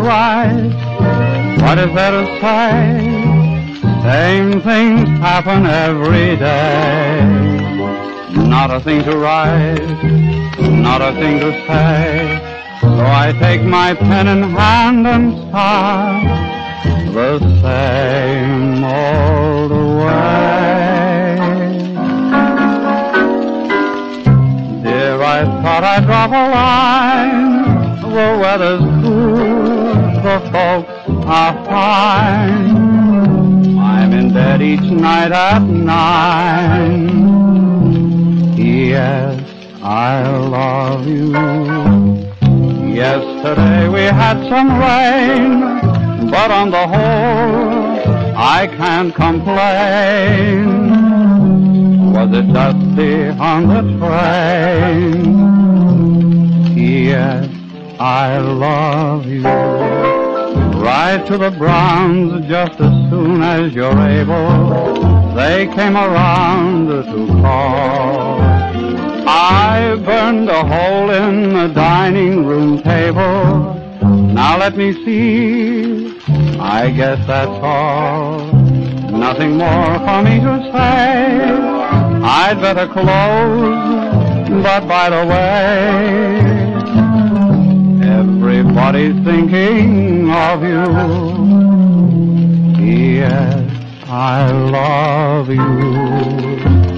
right. What is there to say? Same things happen every day. Not a thing to write, not a thing to say. So I take my pen in hand and start the same old way. Dear, I thought I'd drop a line. The weather's cool, the folks are fine. I'm in bed each night at 9. Yes, I love you. Yesterday we had some rain, but on the whole, I can't complain. Was it dusty on the train? Yes, I love you. Ride to the Browns just as soon as you're able. They came around to call. I burned a hole in the dining room table. Now let me see, I guess that's all. Nothing more for me to say. I'd better close, but by the way, everybody's thinking of you. Yes, I love you.